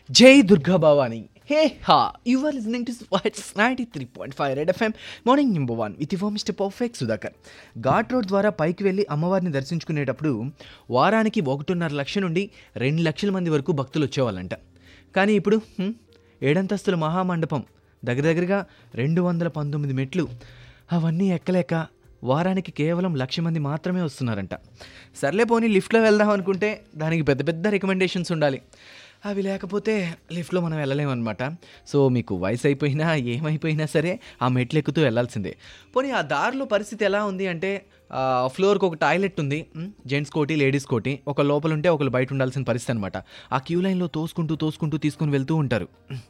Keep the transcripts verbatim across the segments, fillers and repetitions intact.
జై దుర్గా భవాని. హే హా, you are listening to Spots ninety three point five Red FM morning number one with your mister perfect Sudhakar. Ghat road ద్వారా పైకి వెళ్ళి అమ్మవారిని దర్శించుకునేటప్పుడు వారానికి ఒకటిన్నర లక్ష నుండి రెండు లక్షల మంది వరకు భక్తులు వచ్చేవాళ్ళంట. కానీ ఇప్పుడు హ్మ్, ఏడంతస్తుల మహామండపం దగ్గర దగ్గరగా రెండు వందల పంతొమ్మిది మెట్లు అవన్నీ ఎక్కలేక వారానికి కేవలం లక్ష మంది మాత్రమే వస్తున్నారంట. సర్లే పోనీ లిఫ్ట్లో వెళ్దాం అనుకుంటే దానికి పెద్ద పెద్ద రికమెండేషన్స్ ఉండాలి. అవి లేకపోతే లిఫ్ట్లో మనం వెళ్ళలేమన్నమాట. సో మీకు వయసు అయిపోయినా ఏమైపోయినా సరే ఆ మెట్లు ఎక్కుతూ వెళ్ళాల్సిందే. పోనీ ఆ దారిలో పరిస్థితి ఎలా ఉంది అంటే ఫ్లోర్కి ఒక టాయిలెట్ ఉంది, జెంట్స్ కోటి లేడీస్ కోటి, ఒక లోపల ఉంటే ఒకరు బయట ఉండాల్సిన పరిస్థితి అనమాట. ఆ క్యూ లైన్లో తోసుకుంటూ తోసుకుంటూ తీసుకొని వెళ్తూ ఉంటారు.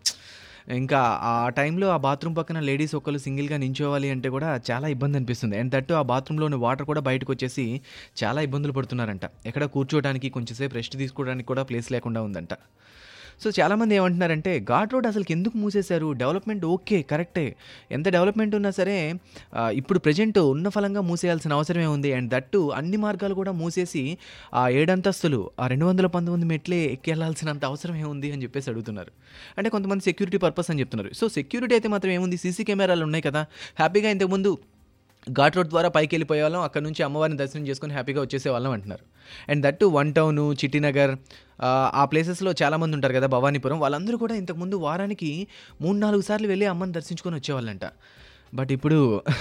ఇంకా ఆ టైంలో ఆ బాత్రూమ్ పక్కన లేడీస్ ఒకళ్ళు సింగిల్గా నించోవాలి అంటే కూడా చాలా ఇబ్బంది అనిపిస్తుంది. అండ్ దట్టు ఆ బాత్రూంలోని వాటర్ కూడా బయటకు వచ్చేసి చాలా ఇబ్బందులు పడుతున్నారంట. ఎక్కడ కూర్చోవడానికి కొంచెంసేపు రెస్ట్ తీసుకోవడానికి కూడా ప్లేస్ లేకుండా ఉందంట. సో చాలామంది ఏమంటున్నారంటే ఘాట్ రోడ్ అసలు ఎందుకు మూసేశారు, డెవలప్మెంట్ ఓకే కరెక్టే, ఎంత డెవలప్మెంట్ ఉన్నా సరే ఆ, ఇప్పుడు ప్రజెంట్ ఉన్న ఫలంగా మూసేయాల్సిన అవసరమే ఉంది. అండ్ దట్టు అన్ని మార్గాలు కూడా మూసేసి ఆ ఏడంతస్తులు ఆ రెండు వందల పంతొమ్మిది మెట్లే ఎక్కి వెళ్ళాల్సినంత అవసరమే ఉంది అని చెప్పేసి అడుగుతున్నారు. అంటే కొంతమంది సెక్యూరిటీ పర్పస్ అని చెప్తున్నారు. సో సెక్యూరిటీ అయితే మాత్రం ఏముంది, సీసీ కెమెరాలు ఉన్నాయి కదా, హ్యాపీగా ఇంతకుముందు ఘాట్ రోడ్ ద్వారా పైకి వెళ్ళిపోయే వాళ్ళం, అక్కడ నుంచి అమ్మవారిని దర్శనం చేసుకొని హ్యాపీగా వచ్చేసే వాళ్ళం అంటున్నారు. And that one town, Chittinagar ఆ, ఆ ప్లేసెస్లో చాలామంది ఉంటారు కదా, భవానీపురం, వాళ్ళందరూ కూడా ఇంతకుముందు వారానికి మూడు నాలుగు సార్లు వెళ్ళి అమ్మని దర్శించుకొని వచ్చేవాళ్ళంట. బట్ ఇప్పుడు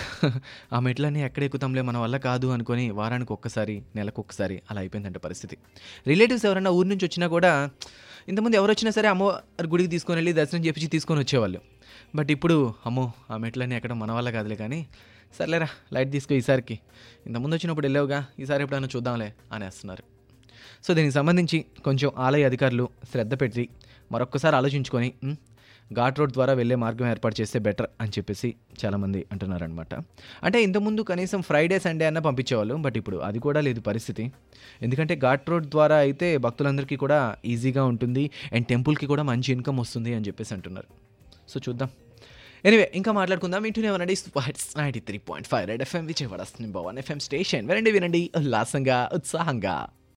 ఆ మెట్లన్నీ ఎక్కడ ఎక్కుతాంలే మన వల్ల కాదు అనుకొని వారానికి ఒక్కసారి నెలకు ఒక్కసారి అలా అయిపోయిందంట పరిస్థితి. రిలేటివ్స్ ఎవరైనా ఊరి నుంచి వచ్చినా కూడా ఇంతకుముందు ఎవరు వచ్చినా సరే అమ్మవారి గుడికి తీసుకొని వెళ్ళి దర్శనం చేపించి తీసుకొని వచ్చేవాళ్ళు. బట్ ఇప్పుడు అమ్మో ఆ మెట్లన్నీ ఎక్కడ మన వల్ల కాదులే, కానీ సర్లేరా లైట్ తీసుకో ఈసారికి, ఇంతకుముందు వచ్చినప్పుడు వెళ్ళావుగా ఈసారి ఎప్పుడైనా చూద్దాంలే అనేస్తున్నారు. సో దీనికి సంబంధించి కొంచెం ఆలయ అధికారులు శ్రద్ధ పెట్టి మరొక్కసారి ఆలోచించుకొని ఉమ్, ఘాట్ రోడ్ ద్వారా వెళ్ళే మార్గం ఏర్పాటు చేస్తే బెటర్ అని చెప్పేసి చాలామంది అంటున్నారనమాట. అంటే ఇంతకుముందు కనీసం ఫ్రైడే సండే అన్న పంపించేవాళ్ళు, బట్ ఇప్పుడు అది కూడా లేదు పరిస్థితి. ఎందుకంటే ఘాట్ రోడ్ ద్వారా అయితే భక్తులందరికీ కూడా ఈజీగా ఉంటుంది అండ్ టెంపుల్కి కూడా మంచి ఇన్కమ్ వస్తుంది అని చెప్పేసి అంటున్నారు. సో చూద్దాం. ఎనీవే ఇంకా మాట్లాడుకుందాం. ఇంటూనే వినండి Spots ninety three point five Red FM Vijayawada Bhavan FM station. వినండి వినండి ఉల్లాసంగా ఉత్సాహంగా.